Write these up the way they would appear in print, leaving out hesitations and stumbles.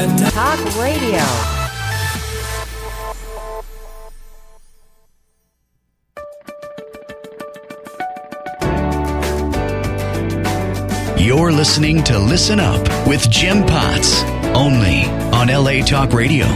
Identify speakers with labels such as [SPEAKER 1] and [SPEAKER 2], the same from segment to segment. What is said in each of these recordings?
[SPEAKER 1] Talk Radio.
[SPEAKER 2] You're listening to Listen Up with Jim Potts, only on LA Talk Radio.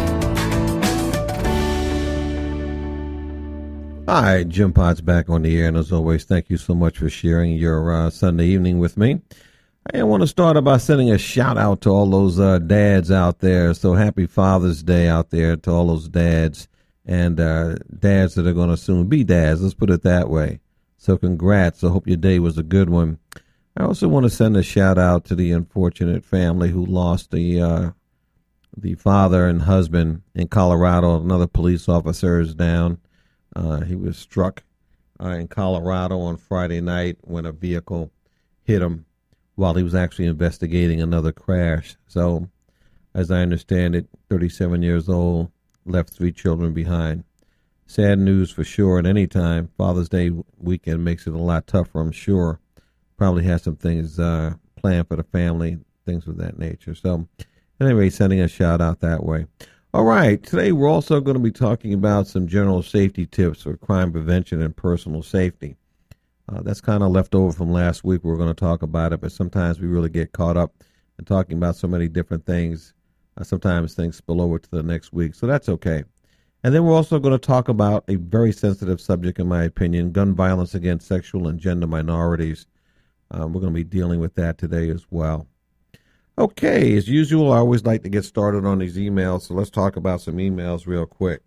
[SPEAKER 3] Hi, Jim Potts back on the air, and as always, thank you so much for sharing your Sunday evening with me. I want to start by sending a shout out to all those dads out there. So happy Father's Day out there to all those dads and dads that are going to soon be dads. Let's put it that way. So congrats. I hope your day was a good one. I also want to send a shout out to the unfortunate family who lost the father and husband in Colorado. Another police officer is down. He was struck in Colorado on Friday night when a vehicle hit him while he was actually investigating another crash. So, as I understand it, 37 years old, left 3 children behind. Sad news for sure. At any time, Father's Day weekend makes it a lot tougher, I'm sure. Probably has some things planned for the family, things of that nature. So, anyway, sending a shout out that way. All right, today we're also going to be talking about some general safety tips for crime prevention and personal safety. That's kind of left over from last week. We're going to talk about it, but sometimes we really get caught up in talking about so many different things. Sometimes things spill over to the next week, so that's okay. And then we're also going to talk about a very sensitive subject, in my opinion, gun violence against sexual and gender minorities. We're going to be dealing with that today as well. Okay, as usual, I always like to get started on these emails, so let's talk about some emails real quick.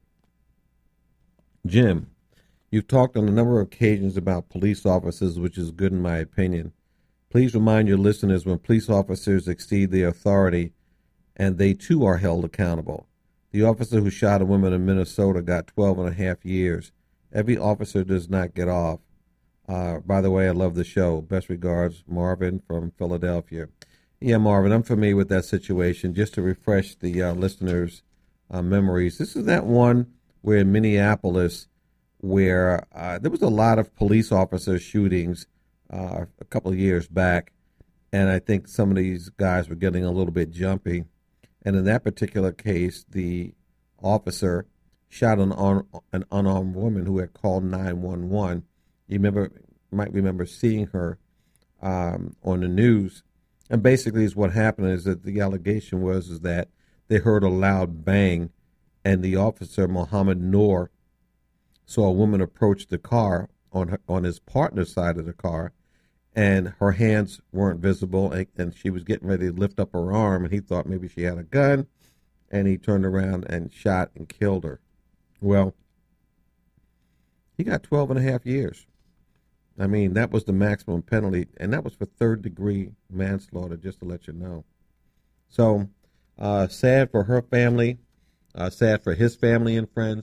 [SPEAKER 3] Jim, you've talked on a number of occasions about police officers, which is good in my opinion. Please remind your listeners when police officers exceed their authority and they too are held accountable. The officer who shot a woman in Minnesota got 12 and a half years. Every officer does not get off. By the way, I love the show. Best regards, Marvin from Philadelphia. Yeah, Marvin, I'm familiar with that situation. Just to refresh the listeners' memories, this is that one where in Minneapolis where there was a lot of police officer shootings a couple of years back, and I think some of these guys were getting a little bit jumpy. And in that particular case, the officer shot an unarmed woman who had called 911. You might remember seeing her on the news. And basically, what happened is that the allegation was that they heard a loud bang, and the officer, Mohammed Noor, saw a woman approach the car on his partner's side of the car, and her hands weren't visible, and she was getting ready to lift up her arm, and he thought maybe she had a gun, and he turned around and shot and killed her. Well, he got 12 and a half years. I mean, that was the maximum penalty, and that was for third-degree manslaughter, just to let you know. So, sad for her family, sad for his family and friends.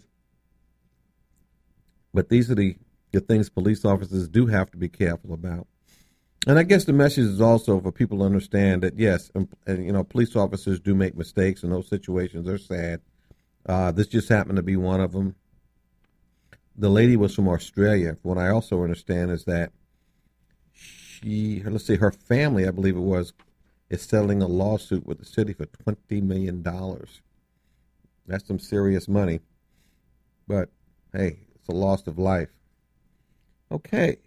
[SPEAKER 3] But these are the things police officers do have to be careful about. And I guess the message is also for people to understand that, yes, and police officers do make mistakes, and those situations are sad. This just happened to be one of them. The lady was from Australia. What I also understand is that her family, I believe it was, is settling a lawsuit with the city for $20 million. That's some serious money. But, hey, it's a loss of life. Okay.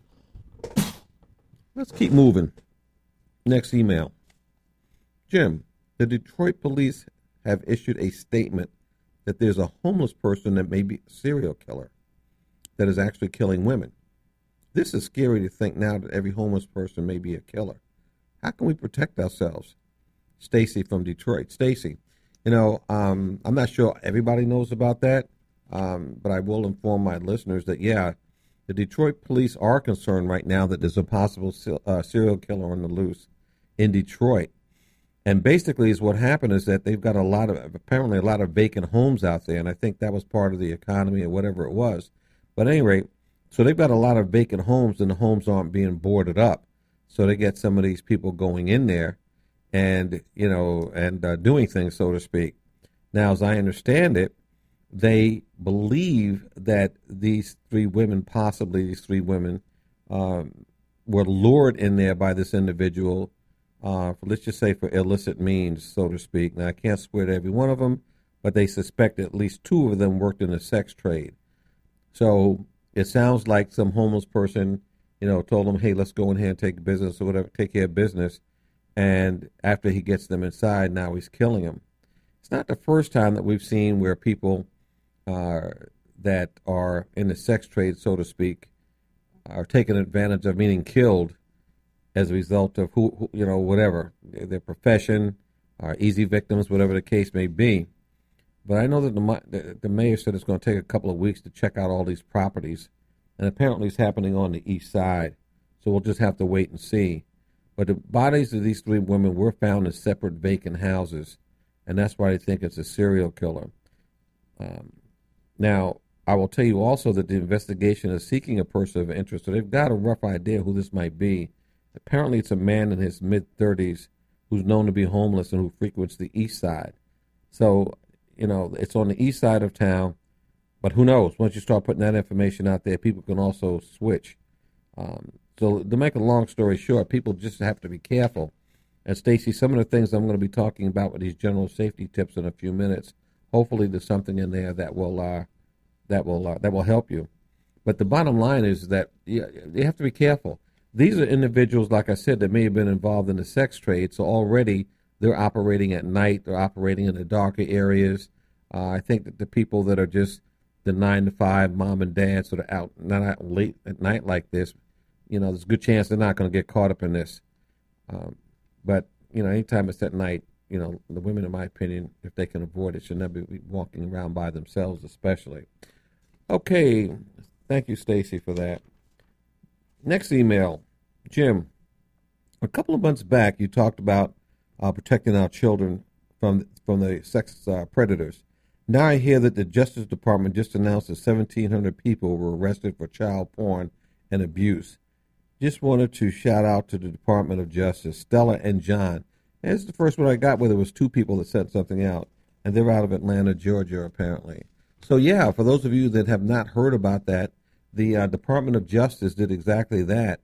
[SPEAKER 3] Let's keep moving. Next email. Jim, the Detroit police have issued a statement that there's a homeless person that may be a serial killer that is actually killing women. This is scary to think now that every homeless person may be a killer. How can we protect ourselves? Stacy from Detroit. Stacy, I'm not sure everybody knows about that, but I will inform my listeners that, yeah, the Detroit police are concerned right now that there's a possible serial killer on the loose in Detroit. And basically is what happened is that they've got apparently a lot of vacant homes out there, and I think that was part of the economy or whatever it was. But at any rate, so they've got a lot of vacant homes, and the homes aren't being boarded up. So they get some of these people going in there and, doing things, so to speak. Now, as I understand it, they believe that these three women were lured in there by this individual let's just say for illicit means, so to speak. Now, I can't swear to every one of them, but they suspect at least 2 of them worked in the sex trade. So it sounds like some homeless person, told them, hey, let's go in here and take business or whatever, take care of business. And after he gets them inside, now he's killing them. It's not the first time that we've seen where people that are in the sex trade, so to speak, are taken advantage of, meaning killed, as a result of whatever, their profession, or easy victims, whatever the case may be. But I know that the mayor said it's going to take a couple of weeks to check out all these properties, and apparently it's happening on the east side. So we'll just have to wait and see. But the bodies of these 3 women were found in separate vacant houses, and that's why they think it's a serial killer. Now, I will tell you also that the investigation is seeking a person of interest, so they've got a rough idea who this might be. Apparently, it's a man in his mid-30s who's known to be homeless and who frequents the east side. So, it's on the east side of town, but who knows? Once you start putting that information out there, people can also switch. So to make a long story short, people just have to be careful. And Stacy, some of the things I'm going to be talking about with these general safety tips in a few minutes, hopefully there's something in there that will help you. But the bottom line is that you have to be careful. These are individuals, like I said, that may have been involved in the sex trade, so already they're operating at night, they're operating in the darker areas. I think that the people that are just the 9-to-5 mom and dad sort of not out late at night like this, there's a good chance they're not going to get caught up in this. But, anytime it's at night, the women, in my opinion, if they can avoid it, should never be walking around by themselves especially. Okay, thank you, Stacy, for that. Next email, Jim. A couple of months back, you talked about protecting our children from the sex predators. Now I hear that the Justice Department just announced that 1,700 people were arrested for child porn and abuse. Just wanted to shout out to the Department of Justice, Stella and John. And this is the first one I got where there was 2 people that sent something out, and they're out of Atlanta, Georgia, apparently. So yeah, for those of you that have not heard about that, the Department of Justice did exactly that.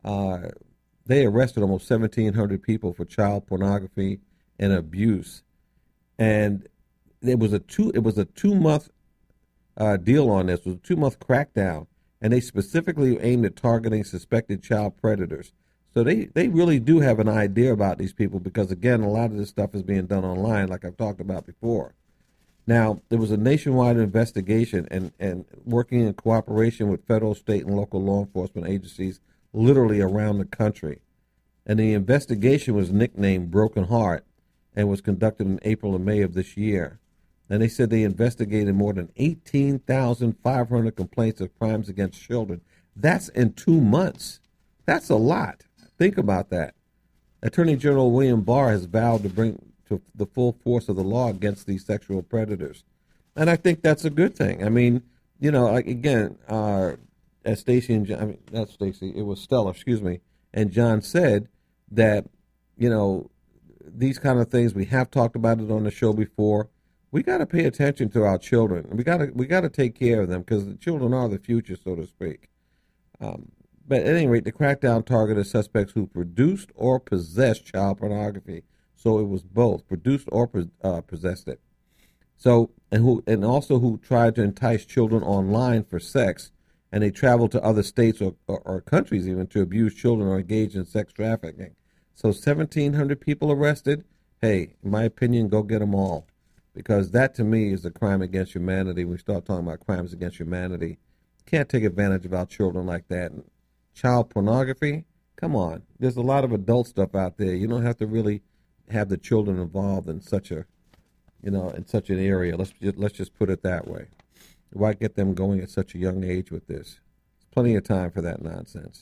[SPEAKER 3] They arrested almost 1,700 people for child pornography and abuse, and it was a 2-month deal on this. It was a 2-month crackdown, and they specifically aimed at targeting suspected child predators. So they really do have an idea about these people because, again, a lot of this stuff is being done online, like I've talked about before. Now, there was a nationwide investigation and working in cooperation with federal, state, and local law enforcement agencies literally around the country. And the investigation was nicknamed Broken Heart and was conducted in April and May of this year. And they said they investigated more than 18,500 complaints of crimes against children. That's in 2 months. That's a lot. Think about that. Attorney General William Barr has vowed to bring to the full force of the law against these sexual predators. And I think that's a good thing. I mean, again, as Stacy and John, not Stacy, it was Stella, and John said that, these kind of things, we have talked about it on the show before. We got to pay attention to our children. We got to take care of them because the children are the future, so to speak. But at any rate, the crackdown targeted suspects who produced or possessed child pornography. So it was both produced or possessed it. So and also who tried to entice children online for sex, and they traveled to other states or countries even to abuse children or engage in sex trafficking. So 1,700 people arrested. Hey, in my opinion, go get them all, because that to me is a crime against humanity. When we start talking about crimes against humanity, can't take advantage of our children like that. And child pornography, come on. There's a lot of adult stuff out there. You don't have to really have the children involved in such a, in such an area. Let's just put it that way. Why get them going at such a young age with this? There's plenty of time for that nonsense.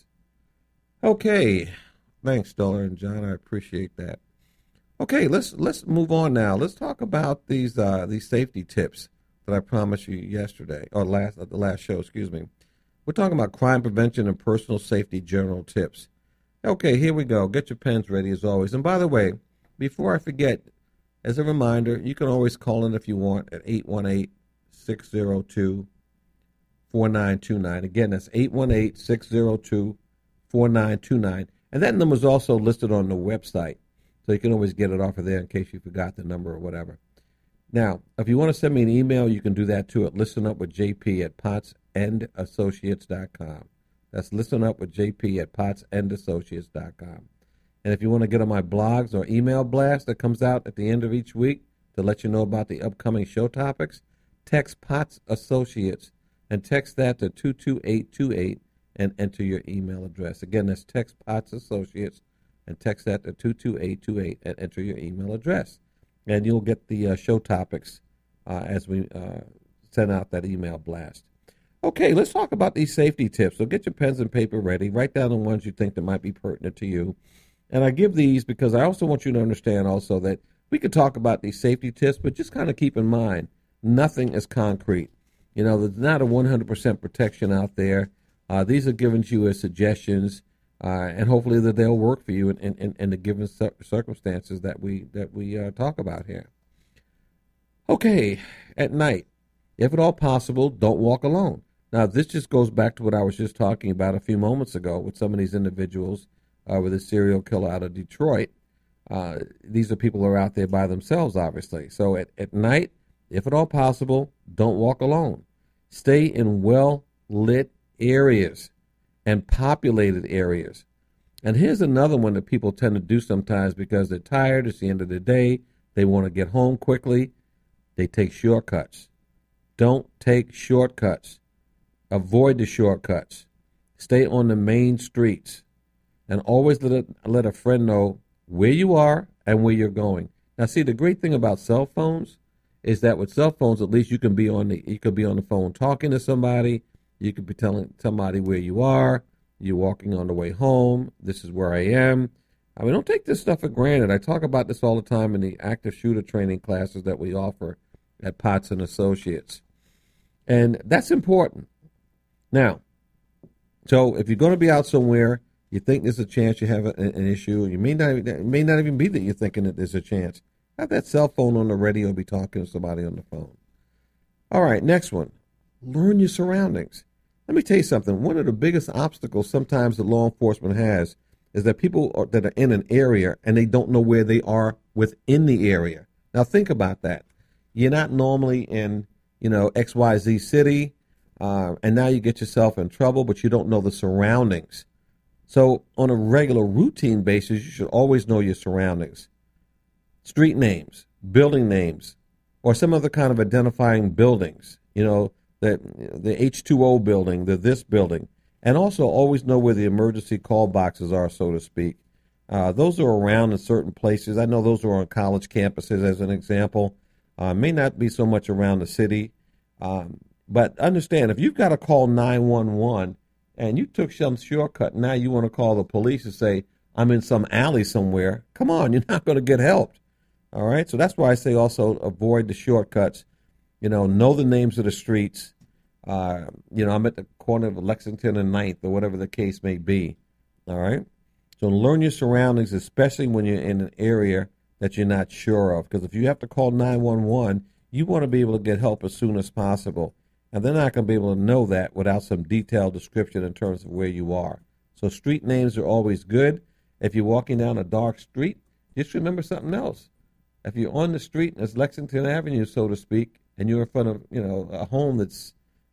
[SPEAKER 3] Okay, thanks, Stella and John. I appreciate that. Okay, let's move on now. Let's talk about these safety tips that I promised you yesterday or the last show. Excuse me. We're talking about crime prevention and personal safety general tips. Okay, here we go. Get your pens ready as always. And by the way, before I forget, as a reminder, you can always call in if you want at 818-602-4929. Again, that's 818-602-4929. And that number is also listed on the website, so you can always get it off of there in case you forgot the number or whatever. Now, if you want to send me an email, you can do that too at listenupwithjp@potsendassociates.com. That's listenupwithjp@potsendassociates.com. And if you want to get on my blogs or email blast that comes out at the end of each week to let you know about the upcoming show topics, text POTS Associates and text that to 22828 and enter your email address. Again, that's text POTS Associates and text that to 22828 and enter your email address. And you'll get the show topics as we send out that email blast. Okay, let's talk about these safety tips. So get your pens and paper ready. Write down the ones you think that might be pertinent to you. And I give these because I also want you to understand also that we could talk about these safety tips, but just kind of keep in mind, nothing is concrete. You know, there's not a 100% protection out there. These are given to you as suggestions, and hopefully that they'll work for you in the given circumstances that we talk about here. Okay, at night, if at all possible, don't walk alone. Now, this just goes back to what I was just talking about a few moments ago with some of these individuals with a serial killer out of Detroit. These are people who are out there by themselves, obviously. So at night, if at all possible, don't walk alone. Stay in well-lit areas and populated areas. And here's another one that people tend to do sometimes because they're tired, it's the end of the day, they want to get home quickly, they take shortcuts. Don't take shortcuts. Avoid the shortcuts. Stay on the main streets. And always let a friend know where you are and where you're going. Now, see, the great thing about cell phones is that with cell phones, at least you could be on the phone talking to somebody. You could be telling somebody where you are. You're walking on the way home. This is where I am. I mean, don't take this stuff for granted. I talk about this all the time in the active shooter training classes that we offer at Potts and Associates. And that's important. Now, so if you're going to be out somewhere, you think there's a chance you have an issue, it may not even be that you're thinking that there's a chance. Have that cell phone on the radio, be talking to somebody on the phone. All right, next one. Learn your surroundings. Let me tell you something. One of the biggest obstacles sometimes that law enforcement has is that people that are in an area and they don't know where they are within the area. Now think about that. You're not normally in, XYZ city, and now you get yourself in trouble, but you don't know the surroundings. So on a regular routine basis, you should always know your surroundings. Street names, building names, or some other kind of identifying buildings, the H2O building, the this building. And also always know where the emergency call boxes are, so to speak. Those are around in certain places. I know those are on college campuses, as an example. May not be so much around the city. But understand, if you've got to call 911 and you took some shortcut, now you want to call the police and say, I'm in some alley somewhere. Come on, you're not going to get helped. All right? So that's why I say also avoid the shortcuts. Know the names of the streets. I'm at the corner of Lexington and 9th or whatever the case may be. All right? So learn your surroundings, especially when you're in an area that you're not sure of. Because if you have to call 911, you want to be able to get help as soon as possible. And they're not going to be able to know that without some detailed description in terms of where you are. So street names are always good. If you're walking down a dark street, just remember something else. If you're on the street and it's Lexington Avenue, so to speak, and you're in front of, a home that's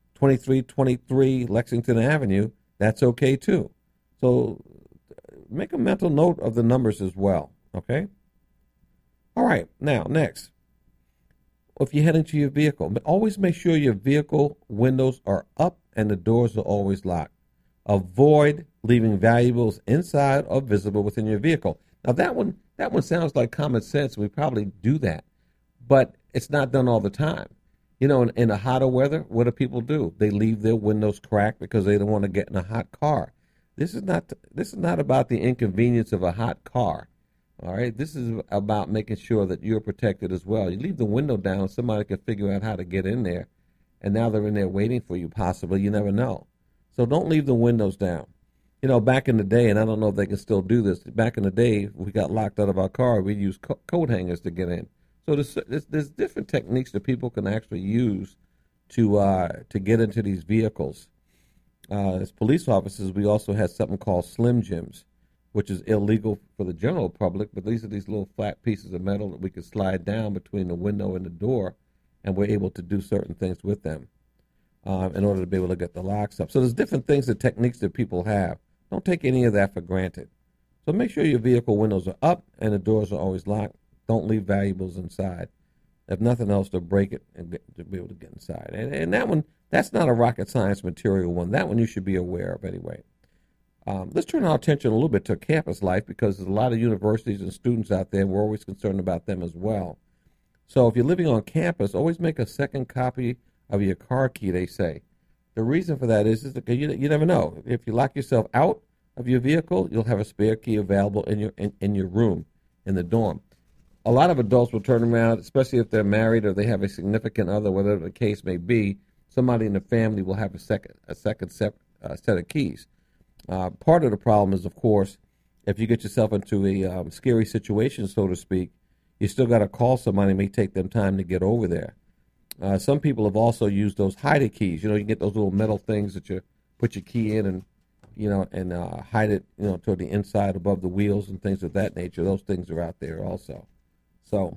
[SPEAKER 3] 2323 Lexington Avenue, that's okay too. So make a mental note of the numbers as well, okay? All right, now, next. If you head into your vehicle, but always make sure your vehicle windows are up and the doors are always locked. Avoid leaving valuables inside or visible within your vehicle. Now that one sounds like common sense. We probably do that, but it's not done all the time. In the hotter weather, what do people do? They leave their windows cracked because they don't want to get in a hot car. This is not about the inconvenience of a hot car. All right, this is about making sure that you're protected as well. You leave the window down, somebody can figure out how to get in there, and now they're in there waiting for you possibly. You never know. So don't leave the windows down. Back in the day, and I don't know if they can still do this, back in the day, we got locked out of our car, we used coat hangers to get in. So there's different techniques that people can actually use to get into these vehicles. As police officers, we also had something called Slim Jims. which is illegal for the general public, but these are these little flat pieces of metal that we can slide down between the window and the door, and we're able to do certain things with them in order to be able to get the locks up. So there's different things and techniques that people have. Don't take any of that for granted. So make sure your vehicle windows are up and the doors are always locked. Don't leave valuables inside. If nothing else, to break it and to be able to get inside. And that one, that's not a rocket science material one. That one you should be aware of anyway. Let's turn our attention a little bit to campus life, because there's a lot of universities and students out there, and we're always concerned about them as well. So if you're living on campus, always make a second copy of your car key, they say. The reason for that is that you never know. If you lock yourself out of your vehicle, you'll have a spare key available in your room, in the dorm. A lot of adults will turn around, especially if they're married or they have a significant other, whatever the case may be. Somebody in the family will have a second set of keys. Part of the problem is, of course, if you get yourself into a scary situation, so to speak, you still got to call somebody. It may take them time to get over there. Some people have also used those hide keys. You know, you get those little metal things that you put your key in and hide it, toward the inside above the wheels and things of that nature. Those things are out there also. So,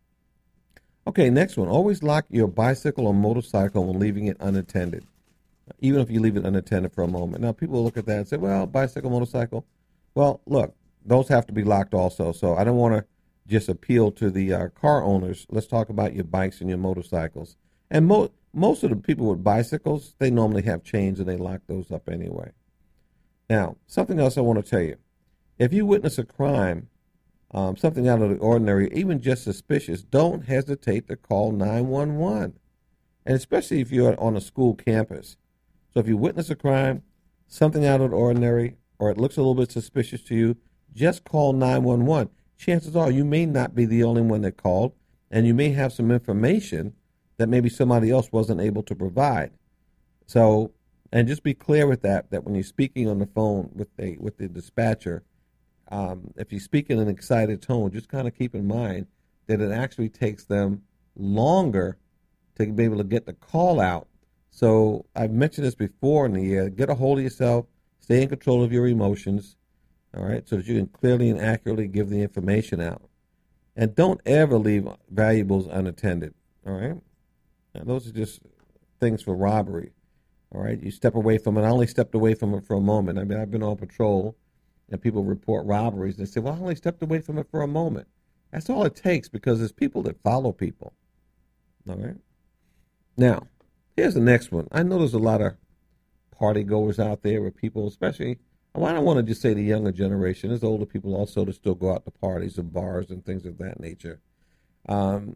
[SPEAKER 3] okay, next one. Always lock your bicycle or motorcycle when leaving it unattended, even if you leave it unattended for a moment. Now, people look at that and say, well, bicycle, motorcycle. Well, look, those have to be locked also. So I don't want to just appeal to the car owners. Let's talk about your bikes and your motorcycles. And most of the people with bicycles, they normally have chains and they lock those up anyway. Now, something else I want to tell you. If you witness a crime, something out of the ordinary, even just suspicious, don't hesitate to call 911. And especially if you're on a school campus. So if you witness a crime, something out of the ordinary, or it looks a little bit suspicious to you, just call 911. Chances are you may not be the only one that called, and you may have some information that maybe somebody else wasn't able to provide. So, and just be clear with that when you're speaking on the phone with the dispatcher, if you speak in an excited tone, just kind of keep in mind that it actually takes them longer to be able to get the call out. So I've mentioned this before in the year. Get a hold of yourself. Stay in control of your emotions, all right, so that you can clearly and accurately give the information out. And don't ever leave valuables unattended, all right? Now, those are just things for robbery, all right? You step away from it. I only stepped away from it for a moment. I mean, I've been on patrol, and people report robberies. They say, well, I only stepped away from it for a moment. That's all it takes, because there's people that follow people, all right? Now, here's the next one. I know there's a lot of party goers out there where people, especially, well, I don't want to just say the younger generation. There's older people also that still go out to parties and bars and things of that nature. And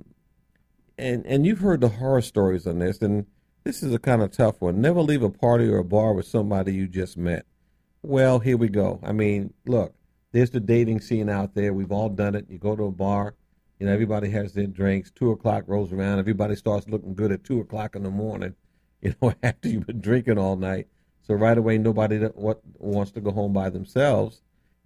[SPEAKER 3] you've heard the horror stories on this, and this is a kind of tough one. Never leave a party or a bar with somebody you just met. Well, here we go. I mean, look, there's the dating scene out there. We've all done it. You go to a bar, everybody has their drinks. 2 o'clock rolls around. Everybody starts looking good at 2 o'clock in the morning, after you've been drinking all night. So right away, nobody wants to go home by themselves.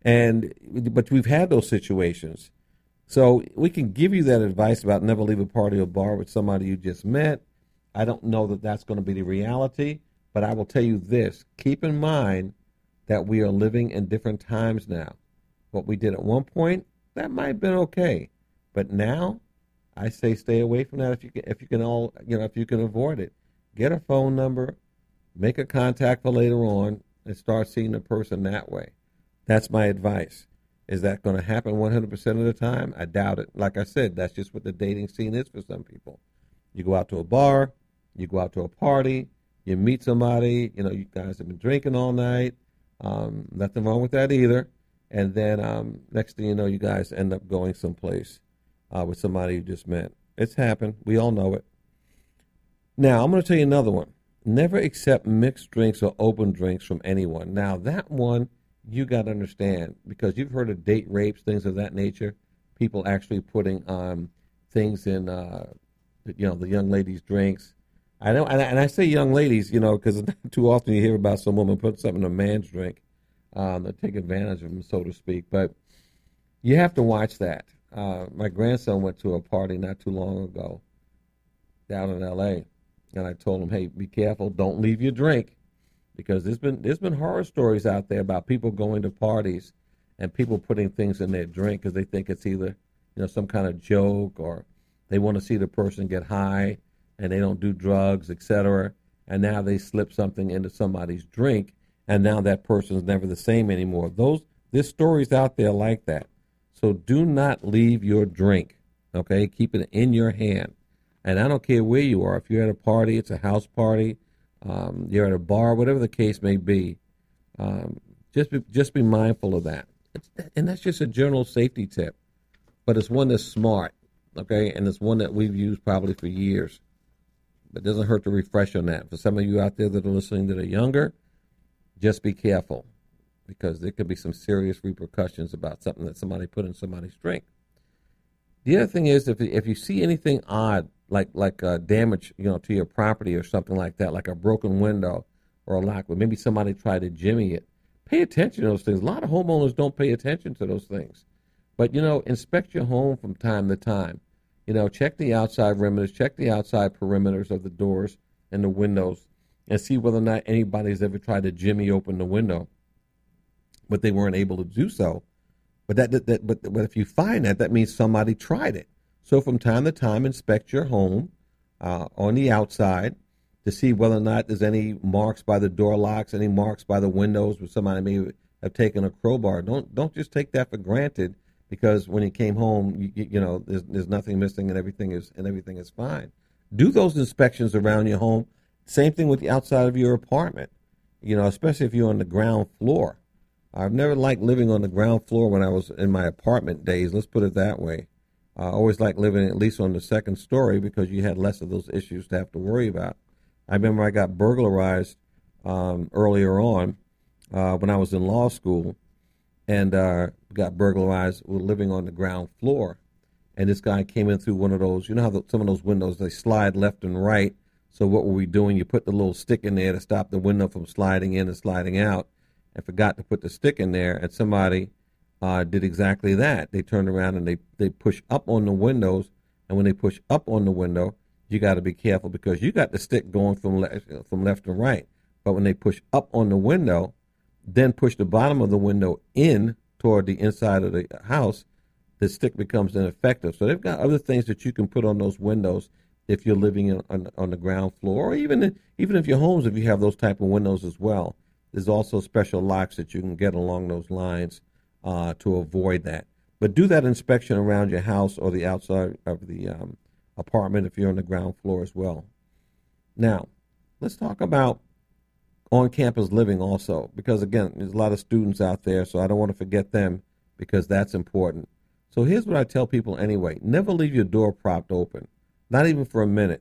[SPEAKER 3] But we've had those situations. So we can give you that advice about never leave a party or bar with somebody you just met. I don't know that that's going to be the reality, but I will tell you this. Keep in mind that we are living in different times now. What we did at one point, that might have been okay. But now, I say stay away from that if you can avoid it. Get a phone number, make a contact for later on, and start seeing the person that way. That's my advice. Is that going to happen 100% of the time? I doubt it. Like I said, that's just what the dating scene is for some people. You go out to a bar, you go out to a party, you meet somebody, you guys have been drinking all night. Nothing wrong with that either. And then next thing you know, you guys end up going someplace with somebody you just met. It's happened. We all know it. Now, I'm going to tell you another one. Never accept mixed drinks or open drinks from anyone. Now, that one you got to understand, because you've heard of date rapes, things of that nature. People actually putting things in, the young ladies' drinks. I know, and I say young ladies, because too often you hear about some woman put something in a man's drink to take advantage of them, so to speak. But you have to watch that. My grandson went to a party not too long ago down in L.A., and I told him, hey, be careful, don't leave your drink, because there's been horror stories out there about people going to parties and people putting things in their drink because they think it's either, some kind of joke, or they want to see the person get high and they don't do drugs, etc. And now they slip something into somebody's drink, and now that person's never the same anymore. There's stories out there like that. So do not leave your drink, okay? Keep it in your hand. And I don't care where you are. If you're at a party, it's a house party, you're at a bar, whatever the case may be, just be mindful of that. And that's just a general safety tip. But it's one that's smart, okay? And it's one that we've used probably for years. But it doesn't hurt to refresh on that. For some of you out there that are listening that are younger, just be careful, because there could be some serious repercussions about something that somebody put in somebody's drink. The other thing is, if you see anything odd, like damage, to your property or something like that, like a broken window or a lock, where maybe somebody tried to jimmy it, pay attention to those things. A lot of homeowners don't pay attention to those things. But, inspect your home from time to time. Check the outside perimeters, check the outside perimeters of the doors and the windows, and see whether or not anybody's ever tried to jimmy open the window, but they weren't able to do so. But but if you find that means somebody tried it. So from time to time, inspect your home on the outside to see whether or not there's any marks by the door locks, any marks by the windows where somebody may have taken a crowbar. Don't just take that for granted, because when you came home, there's nothing missing and everything is fine. Do those inspections around your home. Same thing with the outside of your apartment. Especially if you're on the ground floor. I've never liked living on the ground floor when I was in my apartment days. Let's put it that way. I always liked living at least on the second story, because you had less of those issues to have to worry about. I remember I got burglarized earlier on when I was in law school, and got burglarized living on the ground floor. And this guy came in through one of those, how some of those windows, they slide left and right. So what were we doing? You put the little stick in there to stop the window from sliding in and sliding out, and forgot to put the stick in there, and somebody did exactly that. They turned around and they push up on the windows, and when they push up on the window, you got to be careful, because you got the stick going from left and right. But when they push up on the window, then push the bottom of the window in toward the inside of the house, the stick becomes ineffective. So they've got other things that you can put on those windows if you're living on the ground floor, or even if your homes, if you have those type of windows as well. There's also special locks that you can get along those lines to avoid that. But do that inspection around your house or the outside of the apartment if you're on the ground floor as well. Now, let's talk about on-campus living also, because, again, there's a lot of students out there, so I don't want to forget them, because that's important. So here's what I tell people anyway. Never leave your door propped open, not even for a minute.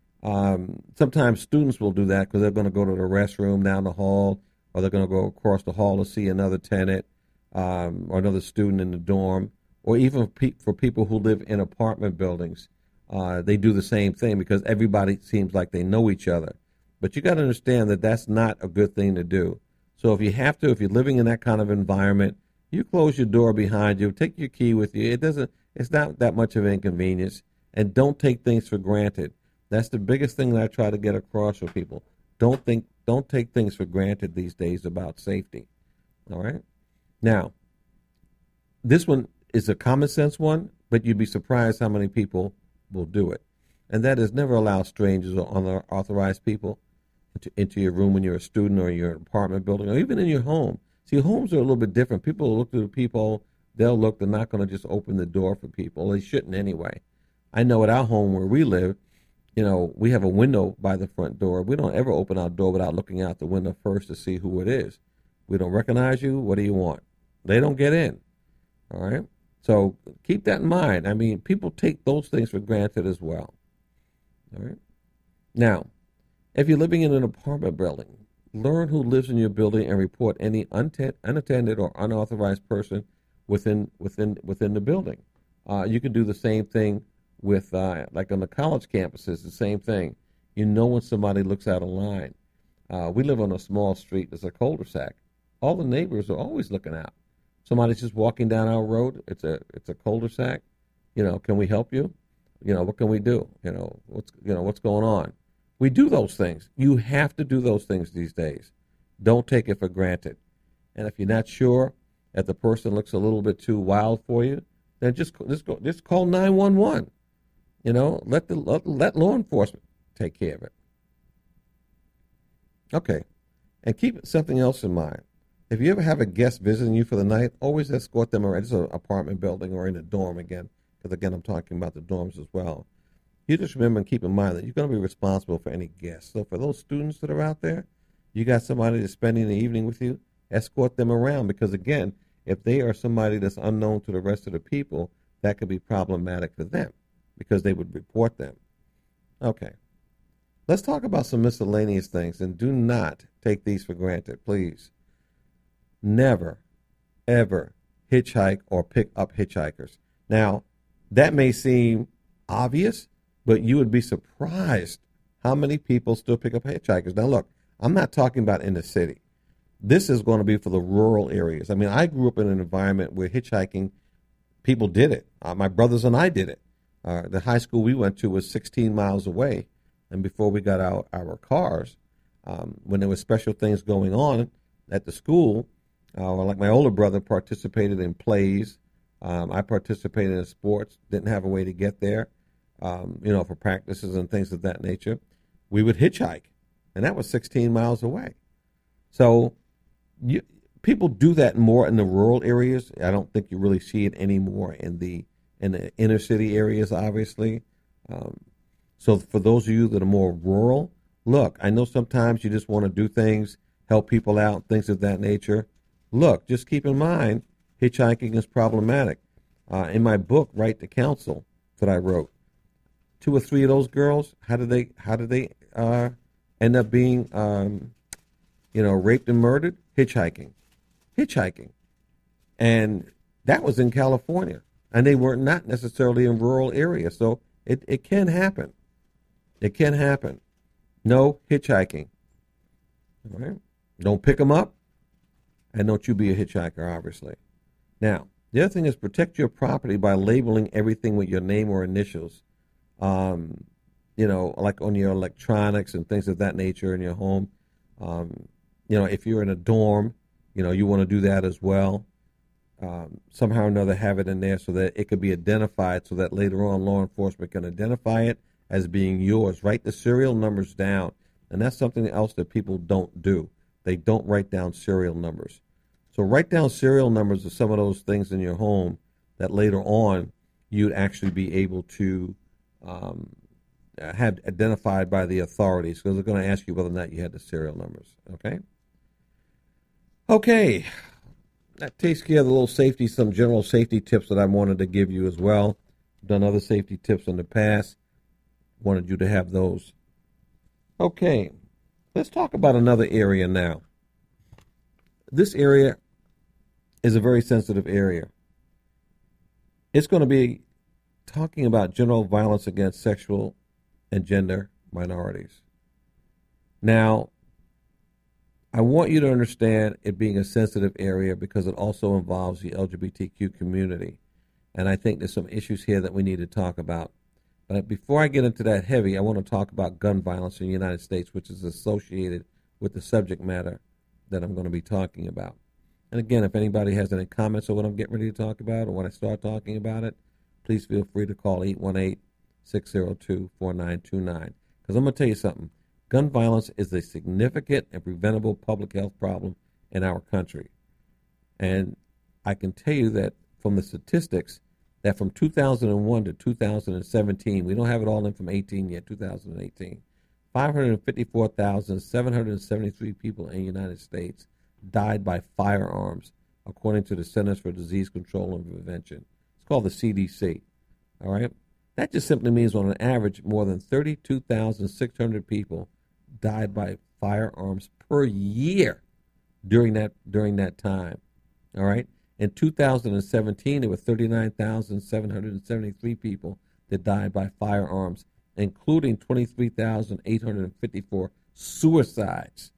[SPEAKER 3] Sometimes students will do that because they're going to go to the restroom down the hall, or they're going to go across the hall to see another tenant or another student in the dorm, or even for people who live in apartment buildings. They do the same thing because everybody seems like they know each other. But you got to understand that that's not a good thing to do. So if you're living in that kind of environment, you close your door behind you, take your key with you. It's not that much of an inconvenience, and don't take things for granted. That's the biggest thing that I try to get across with people. Don't take things for granted these days about safety. All right? Now, this one is a common sense one, but you'd be surprised how many people will do it. And that is, never allow strangers or unauthorized people into your room when you're a student or your apartment building or even in your home. See, homes are a little bit different. People will look to the people. They're not going to just open the door for people. They shouldn't anyway. I know at our home where we live, we have a window by the front door. We don't ever open our door without looking out the window first to see who it is. We don't recognize you. What do you want? They don't get in. All right? So keep that in mind. I mean, people take those things for granted as well. All right? Now, if you're living in an apartment building, learn who lives in your building and report any unattended or unauthorized person within the building. You can do the same thing with, like on the college campuses, the same thing. When somebody looks out of line. We live on a small street. It's a cul-de-sac. All the neighbors are always looking out. Somebody's just walking down our road. It's a cul-de-sac. Can we help you? What can we do? What's going on? We do those things. You have to do those things these days. Don't take it for granted. And if you're not sure, If the person looks a little bit too wild for you, then just call 911. Let law enforcement take care of it. Okay, and keep something else in mind. If you ever have a guest visiting you for the night, always escort them around. It's an apartment building or in a dorm again, because again, I'm talking about the dorms as well. You just remember and keep in mind that you're going to be responsible for any guests. So for those students that are out there, you got somebody that's spending the evening with you, escort them around, because again, if they are somebody that's unknown to the rest of the people, that could be problematic for them because they would report them. Okay. Let's talk about some miscellaneous things, and do not take these for granted, please. Never, ever hitchhike or pick up hitchhikers. Now, that may seem obvious, but you would be surprised how many people still pick up hitchhikers. Now, look, I'm not talking about in the city. This is going to be for the rural areas. I mean, I grew up in an environment where hitchhiking, people did it. My brothers and I did it. The high school we went to was 16 miles away. And before we got our cars, when there were special things going on at the school, like my older brother participated in plays. I participated in sports, didn't have a way to get there, for practices and things of that nature. We would hitchhike, and that was 16 miles away. So people do that more in the rural areas. I don't think you really see it anymore in the inner city areas, obviously. So for those of you that are more rural, look, I know sometimes you just want to do things, help people out, things of that nature. Look, just keep in mind, hitchhiking is problematic. In my book, Right to Counsel, that I wrote, 2 or 3 of those girls, how did they end up being, raped and murdered? Hitchhiking. And that was in California. And they were not necessarily in rural areas. So it can happen. It can happen. No hitchhiking. All right? Don't pick them up. And don't you be a hitchhiker, obviously. Now, the other thing is protect your property by labeling everything with your name or initials. Like on your electronics and things of that nature in your home. If you're in a dorm, you want to do that as well. Somehow or another have it in there so that it could be identified, so that later on law enforcement can identify it as being yours. Write the serial numbers down. And that's something else that people don't do. They don't write down serial numbers. So write down serial numbers of some of those things in your home that later on you'd actually be able to have identified by the authorities, because they're going to ask you whether or not you had the serial numbers. Okay. That takes care of the little some general safety tips that I wanted to give you as well. I've done other safety tips in the past. Wanted you to have those. Okay. Let's talk about another area now. This area is a very sensitive area. It's going to be talking about general violence against sexual and gender minorities. Now, I want you to understand it being a sensitive area because it also involves the LGBTQ community. And I think there's some issues here that we need to talk about. But before I get into that heavy, I want to talk about gun violence in the United States, which is associated with the subject matter that I'm going to be talking about. And again, if anybody has any comments on what I'm getting ready to talk about or when I start talking about it, please feel free to call 818-602-4929. Because I'm going to tell you something. Gun violence is a significant and preventable public health problem in our country. And I can tell you that from the statistics, that from 2001 to 2017, we don't have it all in from 18 yet, 2018, 554,773 people in the United States died by firearms, according to the Centers for Disease Control and Prevention. It's called the CDC. All right? That just simply means on an average, more than 32,600 people died by firearms per year during that time. All right? In 2017, there were 39,773 people that died by firearms, including 23,854 suicides,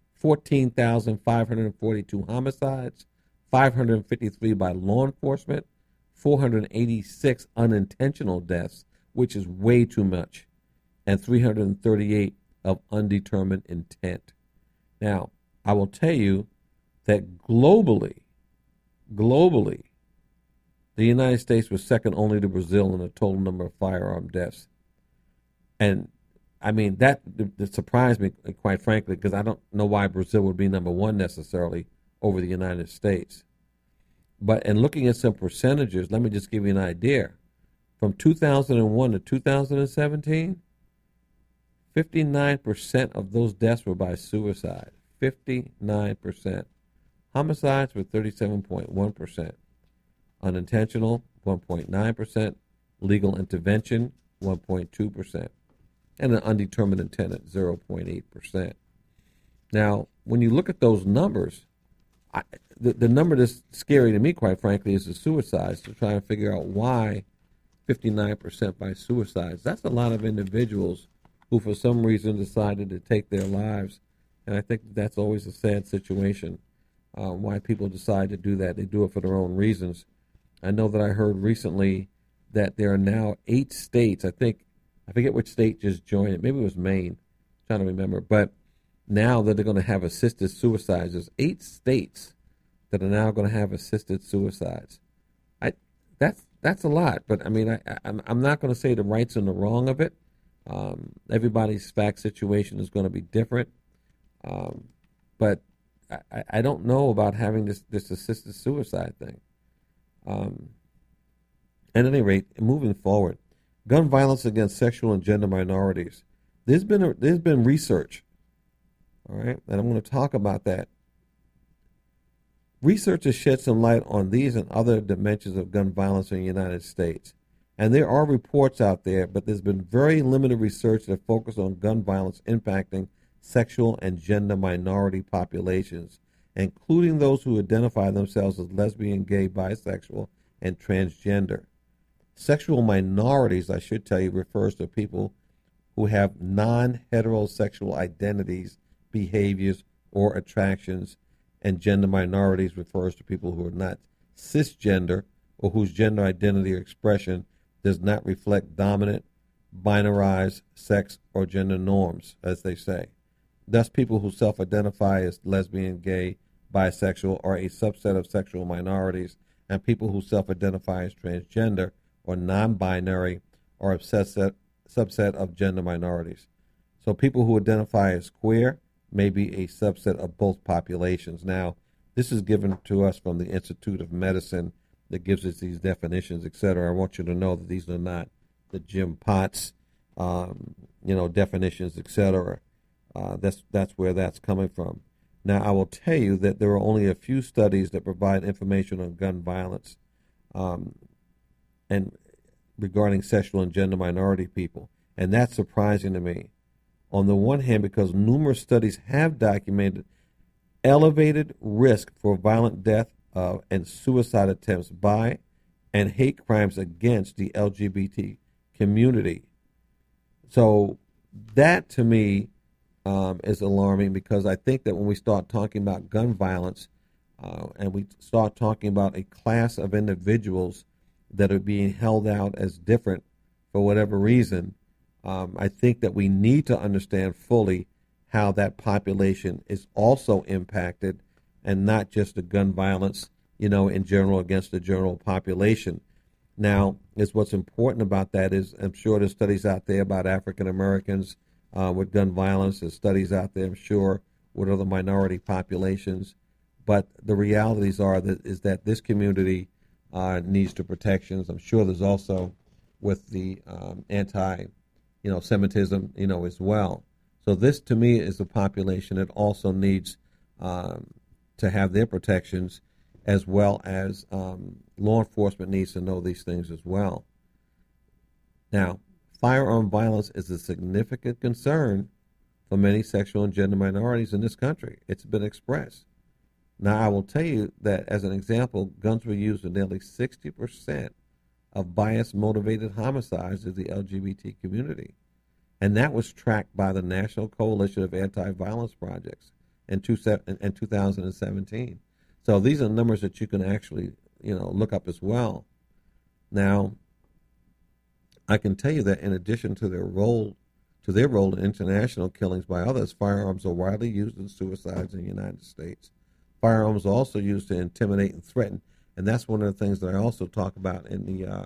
[SPEAKER 3] 14,542 homicides, 553 by law enforcement, 486 unintentional deaths, which is way too much, and 338 of undetermined intent. Now, I will tell you that globally, globally, the United States was second only to Brazil in the total number of firearm deaths. And I mean, that surprised me, quite frankly, because I don't know why Brazil would be number one necessarily over the United States. But in looking at some percentages, let me just give you an idea. From 2001 to 2017, 59% of those deaths were by suicide. 59%. Homicides were 37.1%. Unintentional, 1.9%. Legal intervention, 1.2%. And an undetermined intent at 0.8%. Now, when you look at those numbers, the number that's scary to me, quite frankly, is the suicides, to try and figure out why 59% by suicides. That's a lot of individuals who for some reason decided to take their lives. And I think that's always a sad situation, why people decide to do that. They do it for their own reasons. I know that I heard recently that there are now 8 states, I forget which state just joined it, maybe it was Maine, I'm trying to remember, but now that they're going to have assisted suicides, there's 8 states that are now going to have assisted suicides. That's a lot, but I mean, I'm not going to say the rights and the wrong of it. Everybody's fact situation is going to be different, but I don't know about having this assisted suicide thing. At any rate, moving forward, gun violence against sexual and gender minorities. There's been research, all right, and I'm going to talk about that. Research has shed some light on these and other dimensions of gun violence in the United States. And there are reports out there, but there's been very limited research that focus on gun violence impacting sexual and gender minority populations, including those who identify themselves as lesbian, gay, bisexual, and transgender. Sexual minorities, I should tell you, refers to people who have non-heterosexual identities, behaviors, or attractions, and gender minorities refers to people who are not cisgender or whose gender identity or expression does not reflect dominant, binarized sex or gender norms, as they say. Thus, people who self-identify as lesbian, gay, bisexual are a subset of sexual minorities, and people who self-identify as transgender or non-binary are a subset of gender minorities. So people who identify as queer may be a subset of both populations. Now, this is given to us from the Institute of Medicine that gives us these definitions, etc. I want you to know that these are not the Jim Potts, definitions, etc. That's where that's coming from. Now, I will tell you that there are only a few studies that provide information on gun violence and regarding sexual and gender minority people, and that's surprising to me. On the one hand, because numerous studies have documented elevated risk for violent death and suicide attempts by and hate crimes against the LGBT community. So that, to me, is alarming, because I think that when we start talking about gun violence and we start talking about a class of individuals that are being held out as different for whatever reason, I think that we need to understand fully how that population is also impacted, and not just the gun violence, in general against the general population. Now, what's important about that is, I'm sure there's studies out there about African Americans with gun violence. There's studies out there, I'm sure, with other minority populations. But the realities is that this community needs the protections. I'm sure there's also with the Semitism, as well. So this, to me, is a population that also needs to have their protections, as well as law enforcement needs to know these things as well. Now, firearm violence is a significant concern for many sexual and gender minorities in this country. It's been expressed. Now, I will tell you that, as an example, guns were used in nearly 60% of bias-motivated homicides of the LGBT community. And that was tracked by the National Coalition of Anti-Violence Projects in 2017. So these are numbers that you can actually, look up as well. Now, I can tell you that in addition to their role in international killings by others, firearms are widely used in suicides in the United States. Firearms are also used to intimidate and threaten And that's one of the things that I also talk about in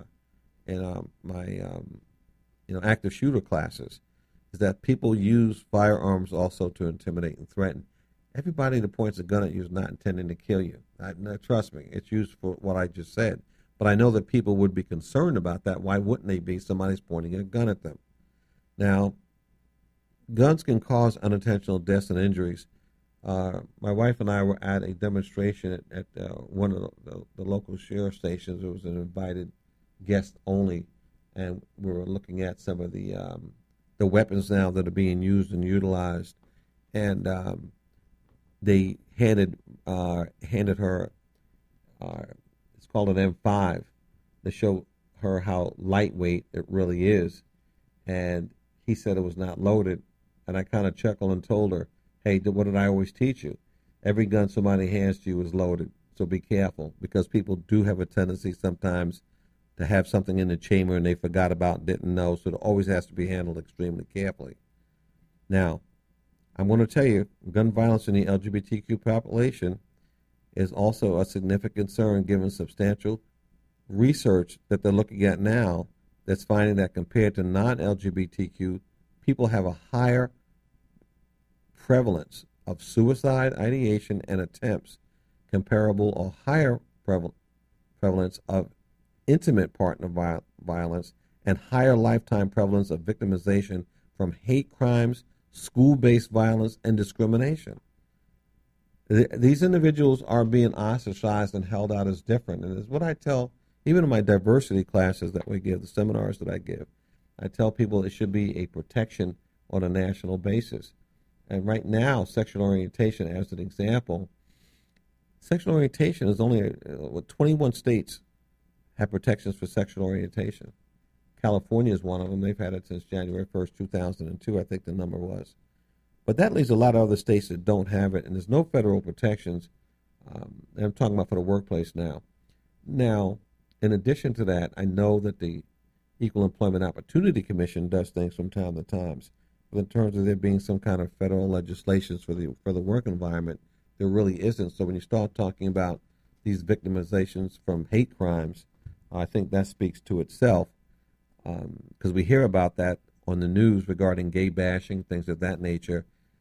[SPEAKER 3] my active shooter classes, is that people use firearms also to intimidate and threaten. Everybody that points a gun at you is not intending to kill you. Trust me, it's used for what I just said. But I know that people would be concerned about that. Why wouldn't they be? Somebody's pointing a gun at them. Now, guns can cause unintentional deaths and injuries. My wife and I were at a demonstration at one of the local sheriff stations. It was an invited guest only, and we were looking at some of the weapons now that are being used and utilized. And they handed her, it's called an M5, to show her how lightweight it really is. And he said it was not loaded. And I kind of chuckled and told her, hey, what did I always teach you? Every gun somebody hands to you is loaded, so be careful, because people do have a tendency sometimes to have something in the chamber and they forgot about, didn't know, so it always has to be handled extremely carefully. Now, I'm going to tell you, gun violence in the LGBTQ population is also a significant concern, given substantial research that they're looking at now that's finding that compared to non-LGBTQ, people have a higher prevalence of suicide, ideation, and attempts, comparable or higher prevalence of intimate partner violence, and higher lifetime prevalence of victimization from hate crimes, school-based violence, and discrimination. These individuals are being ostracized and held out as different. And it's what I tell, even in my diversity classes that we give, the seminars that I give, I tell people it should be a protection on a national basis. And right now, sexual orientation, as an example, sexual orientation is only 21 states have protections for sexual orientation. California is one of them. They've had it since January 1st, 2002, I think the number was. But that leaves a lot of other states that don't have it, and there's no federal protections. And I'm talking about for the workplace now. Now, in addition to that, I know that the Equal Employment Opportunity Commission does things from time to time. But in terms of there being some kind of federal legislation for the work environment, there really isn't. So when you start talking about these victimizations from hate crimes, I think that speaks to itself, because we hear about that on the news regarding gay bashing, things of that nature,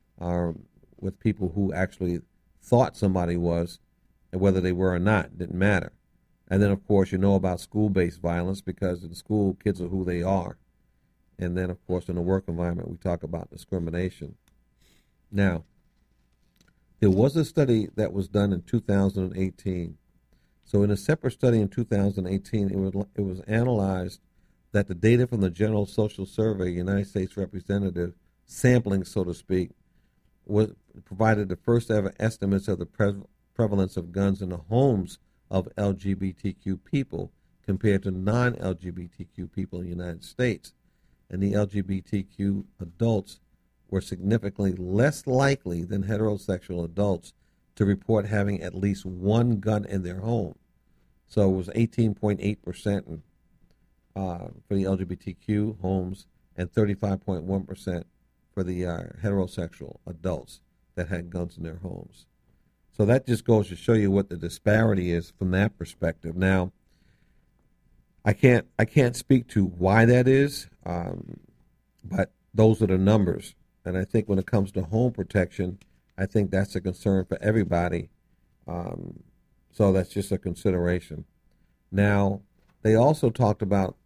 [SPEAKER 3] with people who actually thought somebody was, and whether they were or not, didn't matter. And then, of course, you know about school-based violence, because in school, kids are who they are. And then, of course, in the work environment, we talk about discrimination. Now, there was a study that was done in 2018. So in a separate study in 2018, it was analyzed that the data from the General Social Survey, United States Representative sampling, so to speak, provided the first ever estimates of the prevalence of guns in the homes of LGBTQ people compared to non-LGBTQ people in the United States. And the LGBTQ adults were significantly less likely than heterosexual adults to report having at least one gun in their home. So it was 18.8% for the LGBTQ homes and 35.1% for the heterosexual adults that had guns in their homes. So that just goes to show you what the disparity is from that perspective. Now, I can't speak to why that is, but those are the numbers. And I think when it comes to home protection, I think that's a concern for everybody. So that's just a consideration. Now, they also talked about,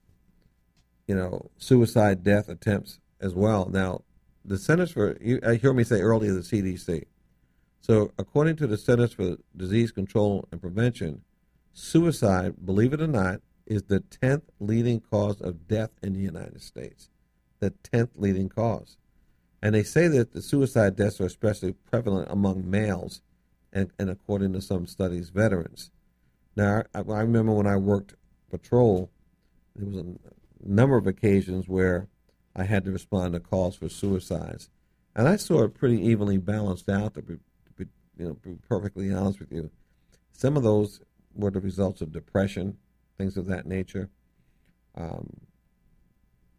[SPEAKER 3] suicide death attempts as well. Now, the Centers for, I heard me say earlier, the CDC. So according to the Centers for Disease Control and Prevention, suicide, believe it or not, is the 10th leading cause of death in the United States. The 10th leading cause. And they say that the suicide deaths are especially prevalent among males and according to some studies, veterans. Now, I remember when I worked patrol, there was a number of occasions where I had to respond to calls for suicides. And I saw it pretty evenly balanced out, to be perfectly honest with you. Some of those were the results of depression, things of that nature.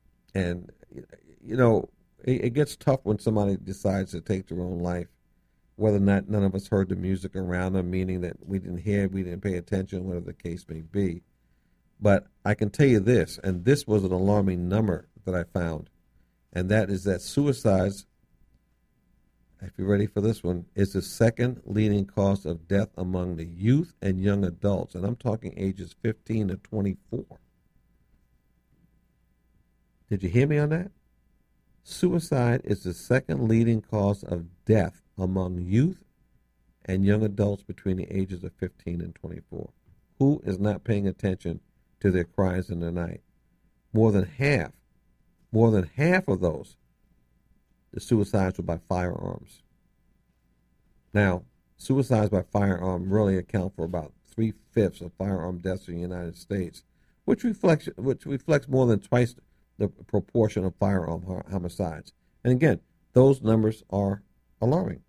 [SPEAKER 3] And, it gets tough when somebody decides to take their own life. whether or not none of us heard the music around them, meaning that we didn't hear, we didn't pay attention, whatever the case may be. But I can tell you this, and this was an alarming number that I found, and that is that suicides, if you're ready for this one, is the second leading cause of death among the youth and young adults, and I'm talking ages 15 to 24. Did you hear me on that? Suicide is the second leading cause of death among youth and young adults between the ages of 15 and 24. Who is not paying attention to their cries in the night? More than half of those, the suicides were by firearms. Now, suicides by firearm really account for about 3/5 of firearm deaths in the United States, which reflects more than twice the proportion of firearm homicides. And again, those numbers are alarming.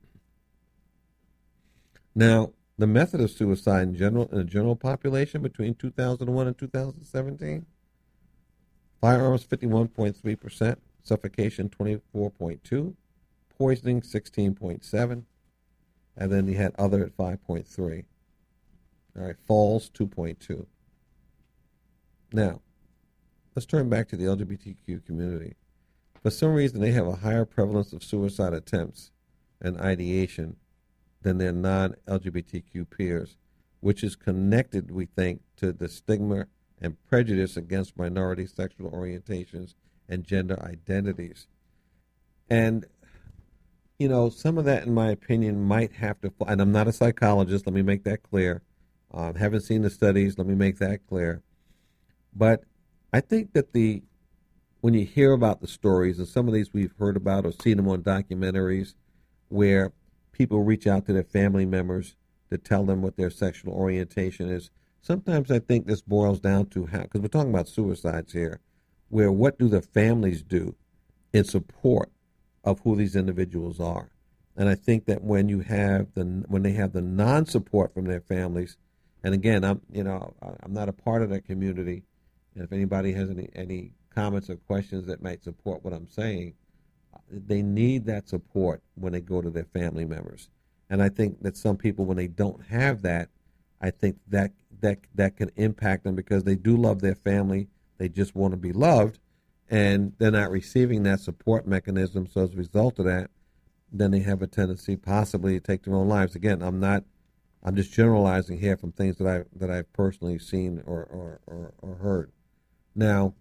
[SPEAKER 3] Now, the method of suicide in the general population between 2001 and 2017, firearms 51.3%, suffocation 24.2%, poisoning 16.7%, and then you had other at 5.3%. All right, falls 2.2%. Now, let's turn back to the LGBTQ community. For some reason, they have a higher prevalence of suicide attempts and ideation than their non-LGBTQ peers, which is connected, we think, to the stigma and prejudice against minority sexual orientations and gender identities. And, you know, some of that, in my opinion, might have to, and I'm not a psychologist, let me make that clear. Haven't seen the studies, let me make that clear. But I think that when you hear about the stories, and some of these we've heard about or seen them on documentaries, where people reach out to their family members to tell them what their sexual orientation is, sometimes I think this boils down to how, because we're talking about suicides here, where what do the families do in support of who these individuals are? And I think that when they have the non-support from their families, and again, I'm not a part of that community. And if anybody has any comments or questions that might support what I'm saying, they need that support when they go to their family members. And I think that some people, when they don't have that, I think that can impact them because they do love their family. They just want to be loved, and they're not receiving that support mechanism. So as a result of that, then they have a tendency possibly to take their own lives. Again, I'm just generalizing here from things that I've personally seen or heard. Now,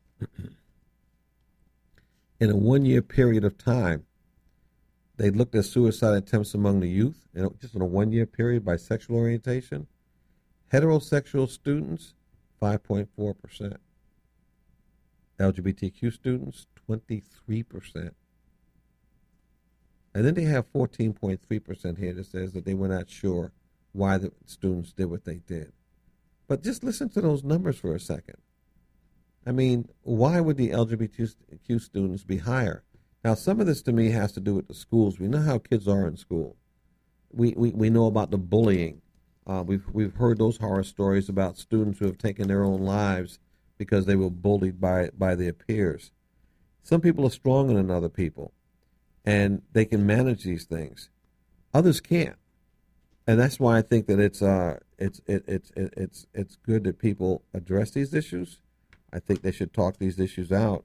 [SPEAKER 3] in a 1-year period of time, they looked at suicide attempts among the youth, just in a 1-year period by sexual orientation. Heterosexual students, 5.4%. LGBTQ students, 23%. And then they have 14.3% here that says that they were not sure why the students did what they did. But just listen to those numbers for a second. I mean, why would the LGBTQ students be higher? Now, some of this to me has to do with the schools. We know how kids are in school. We know about the bullying. We've heard those horror stories about students who have taken their own lives because they were bullied by their peers. Some people are stronger than other people, and they can manage these things. Others can't, and that's why I think that it's good that people address these issues. I think they should talk these issues out.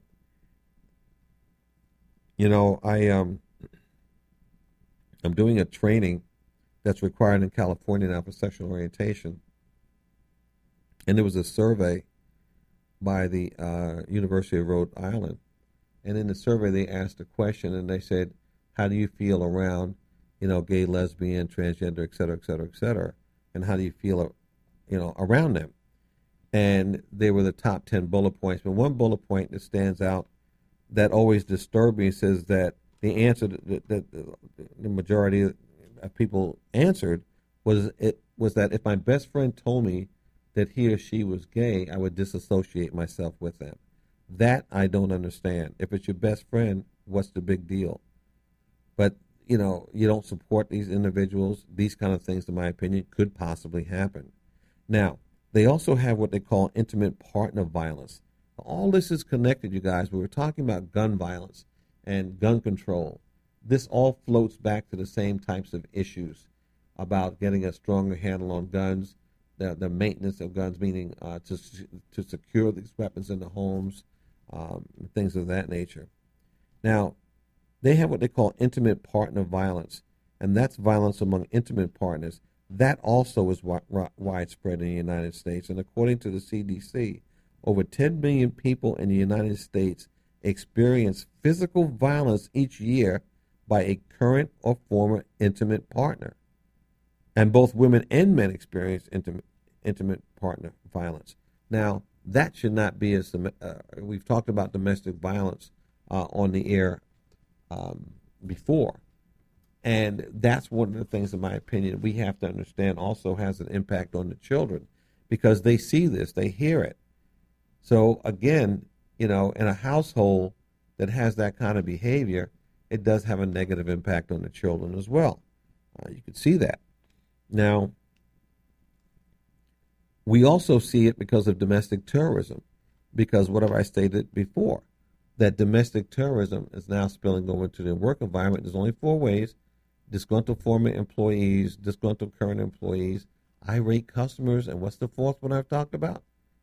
[SPEAKER 3] You know, I'm doing a training that's required in California now for sexual orientation, and there was a survey by the University of Rhode Island, and in the survey they asked a question, and they said, "How do you feel around, gay, lesbian, transgender, et cetera, et cetera, et cetera, and how do you feel, around them?" And they were the top 10 bullet points. But one bullet point that stands out that always disturbed me says that the answer that the majority of people answered was that if my best friend told me that he or she was gay, I would disassociate myself with them. That I don't understand. If it's your best friend, what's the big deal? But, you don't support these individuals. These kind of things, in my opinion, could possibly happen. Now, they also have what they call intimate partner violence. All this is connected, you guys. We were talking about gun violence and gun control this all floats back to the same types of issues about getting a stronger handle on guns, the maintenance of guns, meaning to secure these weapons in the homes, things of that nature. Now, they have what they call intimate partner violence, and that's violence among intimate partners. That also is widespread in the United States, and according to the CDC, over 10 million people in the United States experience physical violence each year by a current or former intimate partner. And both women and men experience intimate partner violence. Now, that should not be as we've talked about domestic violence on the air before. And that's one of the things, in my opinion, we have to understand also has an impact on the children, because they see this, they hear it. So again, in a household that has that kind of behavior, it does have a negative impact on the children as well. You can see that. Now, we also see it because of domestic terrorism, because whatever I stated before, that domestic terrorism is now spilling over into the work environment. There's only 4 ways: disgruntled former employees, disgruntled current employees, irate customers, and what's the 4th one I've talked about?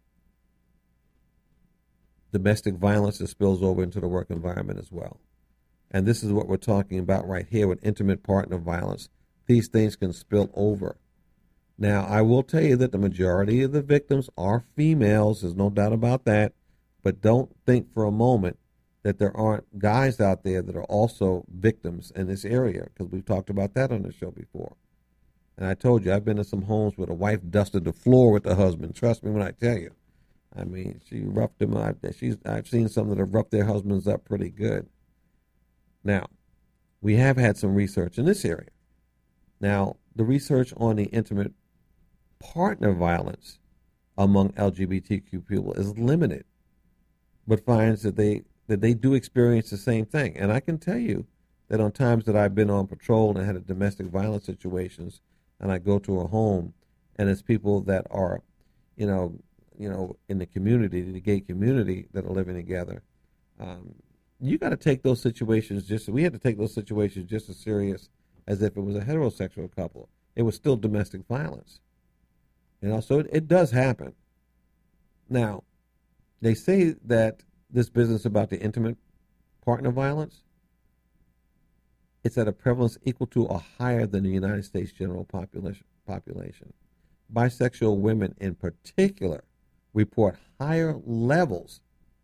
[SPEAKER 3] Domestic violence that spills over into the work environment as well. And this is what we're talking about right here with intimate partner violence. These things can spill over. Now, I will tell you that the majority of the victims are females. There's no doubt about that. But don't think for a moment that there aren't guys out there that are also victims in this area, because we've talked about that on the show before. And I told you, I've been in some homes where the wife dusted the floor with the husband. Trust me when I tell you. I mean, she roughed them up. I've seen some that have roughed their husbands up pretty good. Now, we have had some research in this area. Now, the research on the intimate partner violence among LGBTQ people is limited, but finds that they do experience the same thing. And I can tell you that on times that I've been on patrol and had a domestic violence situations, and I go to a home, and it's people that are, in the community, the gay community, that are living together. You got to take those situations we had to take those situations just as serious as if it was a heterosexual couple. It was still domestic violence. So it does happen. Now, they say that this business about the intimate partner violence, it's at a prevalence equal to or higher than the United States general population. Bisexual women in particular report higher levels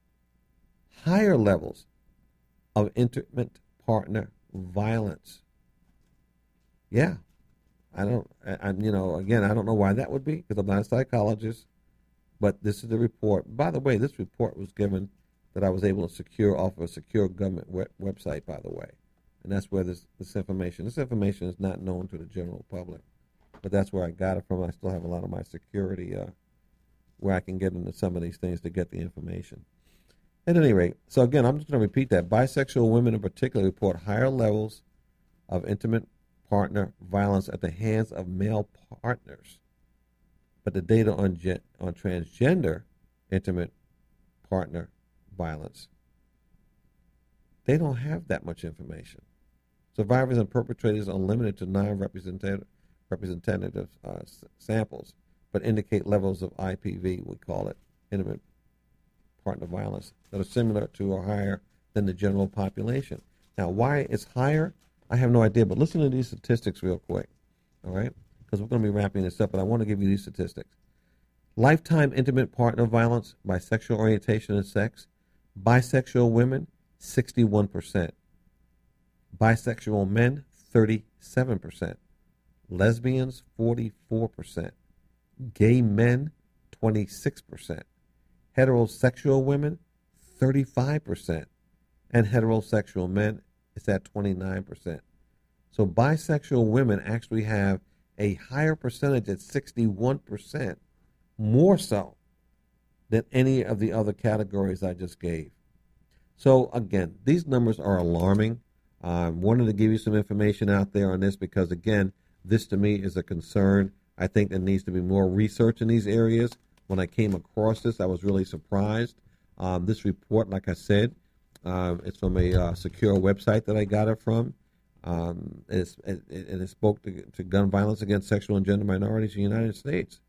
[SPEAKER 3] of intimate partner violence. Yeah. I don't know why that would be, because I'm not a psychologist, but this is the report. By the way, this report was given that I was able to secure off of a secure government website, by the way. And that's where this information is not known to the general public, but that's where I got it from. I still have a lot of my security where I can get into some of these things to get the information. At any rate, so again, I'm just going to repeat that. Bisexual women in particular report higher levels of intimate partner violence at the hands of male partners. But the data on transgender intimate partner violence, they don't have that much information. Survivors and perpetrators are limited to non-representative samples, but indicate levels of IPV, we call it, intimate partner violence, that are similar to or higher than the general population. Now, why it's higher, I have no idea, but listen to these statistics real quick, all right? Because we're going to be wrapping this up, but I want to give you these statistics. Lifetime intimate partner violence by sexual orientation and sex. Bisexual women, 61%. Bisexual men, 37%. Lesbians, 44%. Gay men, 26%. Heterosexual women, 35%. And heterosexual men, it's at 29%. So bisexual women actually have a higher percentage at 61%, more so than any of the other categories I just gave. So again, these numbers are alarming. I wanted to give you some information out there on this because, again, this to me is a concern. I think there needs to be more research in these areas. When I came across this, I was really surprised. This report, like I said, it's from a secure website that I got it from. It spoke to gun violence against sexual and gender minorities in the United States.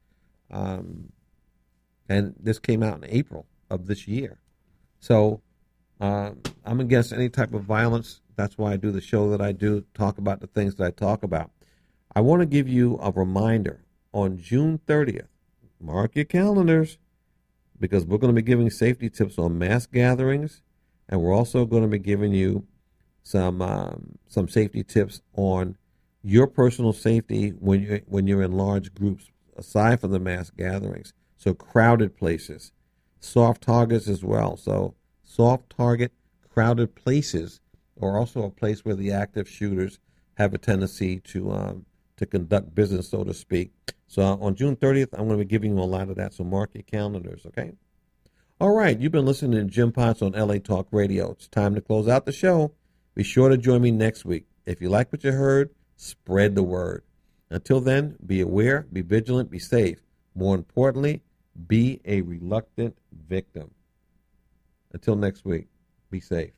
[SPEAKER 3] And this came out in April of this year. So I'm against any type of violence. That's why I do the show that I do, talk about the things that I talk about. I want to give you a reminder on June 30th. Mark your calendars, because we're going to be giving safety tips on mass gatherings, and we're also going to be giving you some safety tips on your personal safety when you're in large groups, aside from the mass gatherings. So crowded places, soft targets as well. So soft target, crowded places are also a place where the active shooters have a tendency to conduct business, so to speak. So on June 30th, I'm going to be giving you a lot of that. So mark your calendars, okay? All right, you've been listening to Jim Potts on LA Talk Radio. It's time to close out the show. Be sure to join me next week. If you like what you heard, spread the word. Until then, be aware, be vigilant, be safe. More importantly, be a reluctant victim. Until next week, be safe.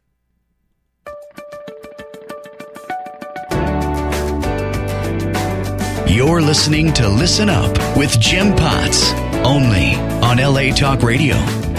[SPEAKER 2] You're listening to Listen Up with Jim Potts, only on LA Talk Radio.